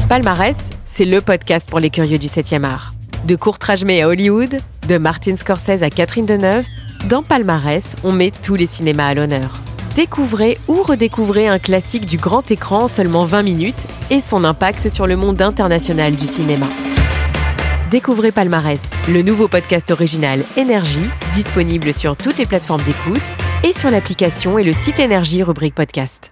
Palmarès, c'est le podcast pour les curieux du 7e art. De Kurt Rajmé à Hollywood, de Martin Scorsese à Catherine Deneuve, dans Palmarès, on met tous les cinémas à l'honneur. Découvrez ou redécouvrez un classique du grand écran en seulement 20 minutes et son impact sur le monde international du cinéma. Découvrez Palmarès, le nouveau podcast original Énergie, disponible sur toutes les plateformes d'écoute et sur l'application et le site Énergie rubrique podcast.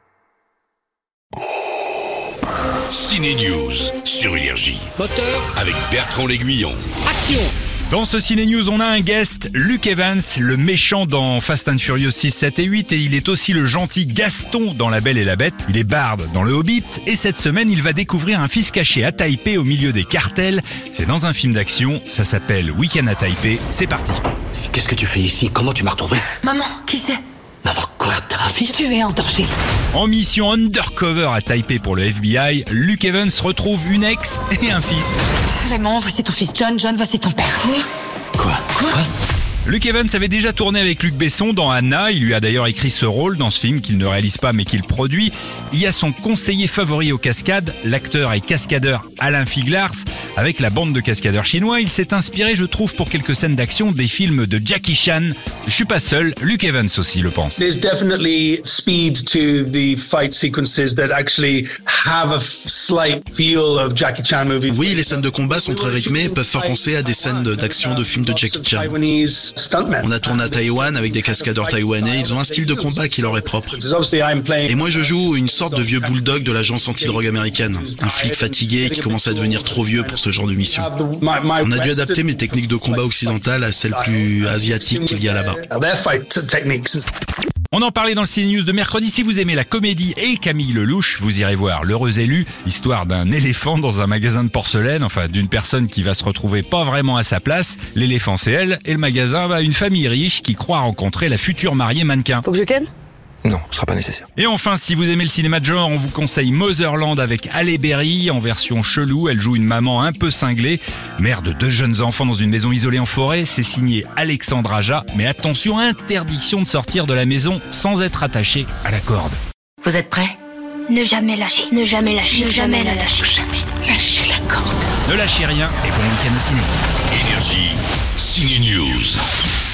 Ciné News sur Énergie. Moteur avec Bertrand L'Aiguillon. Action! Dans ce Ciné News, on a un guest, Luke Evans, le méchant dans Fast and Furious 6, 7 et 8, et il est aussi le gentil Gaston dans La Belle et la Bête. Il est barde dans Le Hobbit, et cette semaine, il va découvrir un fils caché à Taipei au milieu des cartels. C'est dans un film d'action, ça s'appelle Week-end à Taipei. C'est parti. Qu'est-ce que tu fais ici? Comment tu m'as retrouvé? Maman, qui c'est? Maman, quoi? T'as un fils? Tu es en danger. En mission undercover à Taipei pour le FBI, Luke Evans retrouve une ex et un fils. Raymond, voici ton fils John. John, voici ton père. Quoi? Luke Evans avait déjà tourné avec Luc Besson dans Anna, il lui a d'ailleurs écrit ce rôle dans ce film qu'il ne réalise pas mais qu'il produit. Il y a son conseiller favori aux cascades, l'acteur et cascadeur Alain Figlars. Avec la bande de cascadeurs chinois, il s'est inspiré, je trouve, pour quelques scènes d'action des films de Jackie Chan. Je suis pas seul, Luke Evans aussi le pense. There's definitely speed to the fight sequences that actually have a slight feel of Jackie Chan movies. Oui, les scènes de combat sont très rythmées et peuvent faire penser à des scènes d'action de films de Jackie Chan. On a tourné à Taïwan avec des cascadeurs taïwanais, ils ont un style de combat qui leur est propre. Et moi je joue une sorte de vieux bulldog de l'agence anti-drogue américaine, un flic fatigué qui commence à devenir trop vieux pour ce genre de mission. On a dû adapter mes techniques de combat occidentales à celles plus asiatiques qu'il y a là-bas. On en parlait dans le Ciné News de mercredi. Si vous aimez la comédie et Camille Lelouch, vous irez voir L'Heureux Élu, histoire d'un éléphant dans un magasin de porcelaine, enfin d'une personne qui va se retrouver pas vraiment à sa place. L'éléphant c'est elle, et le magasin une famille riche qui croit rencontrer la future mariée mannequin. Faut que je ken ? Non, ce sera pas nécessaire. Et enfin, si vous aimez le cinéma de genre, on vous conseille Motherland avec Halle Berry en version chelou. Elle joue une maman un peu cinglée, mère de 2 jeunes enfants dans une maison isolée en forêt. C'est signé Alexandre Aja. Mais attention, interdiction de sortir de la maison sans être attaché à la corde. Vous êtes prêts? Ne jamais lâcher, ne jamais lâcher, ne jamais la lâcher. Jamais lâchez la corde. Ne lâchez rien et bon week-end au ciné. Énergie. Ciné News.